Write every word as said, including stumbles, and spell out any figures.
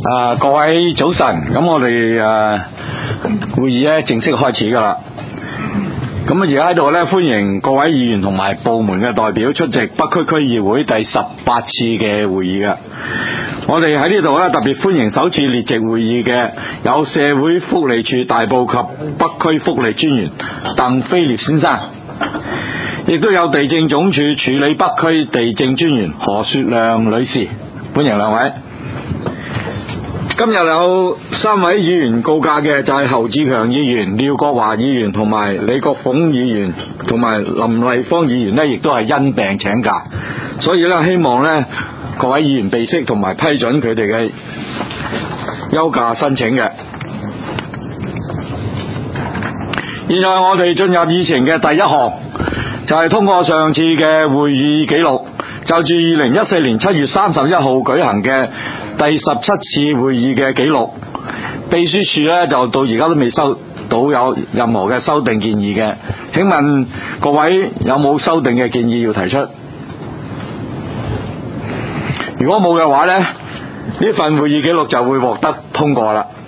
啊，各位早晨，咁我哋誒、啊、會議咧正式開始噶啦。咁啊，而家喺度咧，歡迎各位議員同埋部門嘅代表出席北區區議會第十八次嘅會議嘅。我哋喺呢度咧特別歡迎首次列席會議嘅有社會福利署大埔及北區福利專員鄧飛烈先生，亦都有地政總署處理北區地政專員何雪亮女士，歡迎兩位。今日有三位議員告假嘅，就係侯志強議員、廖國華議員同埋李國鳳議員同埋林麗芳議員呢，亦都係因病請假，所以呢，希望呢各位議員備悉同埋批准佢哋嘅休假申請嘅。現在我哋進入議程嘅第一項，就係通過上次嘅會議記錄，就住二零一四年七月三十一號舉行嘅第十七次會議嘅記錄，秘書處咧就到而家都未收到有任何嘅修訂建議嘅。請問各位有冇修訂嘅建議要提出？如果冇嘅話咧，呢份會議記錄就會獲得通過啦。